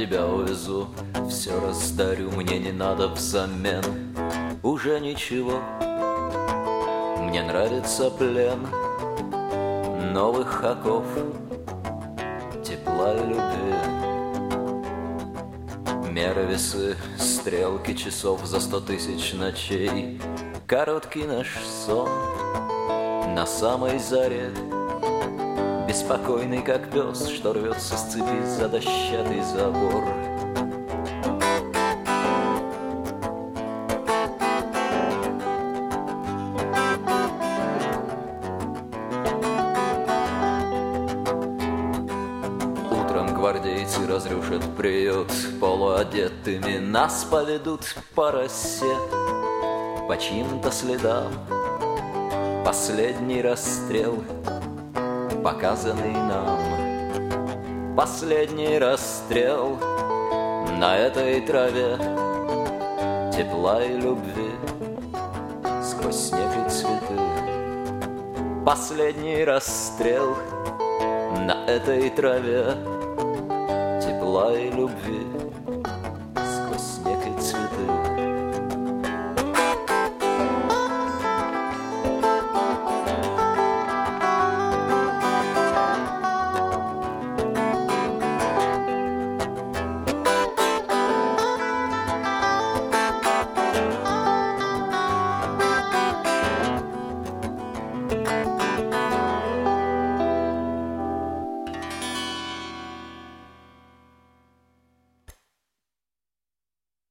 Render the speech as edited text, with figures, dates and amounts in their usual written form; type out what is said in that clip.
тебя увезу, все раздарю, мне не надо взамен уже ничего. Мне нравится плен новых оков, тепла и любви. Меры, весы, стрелки часов за 100 тысяч ночей. Короткий наш сон на самой заре, беспокойный, как пес, что рвется с цепи за дощатый забор. Утром гвардейцы разрушат приют, полуодетыми нас поведут по росе, по чьим-то следам. Последний расстрел, показанный нам. Последний расстрел на этой траве, тепла и любви сквозь снег и цветы. Последний расстрел на этой траве, тепла и любви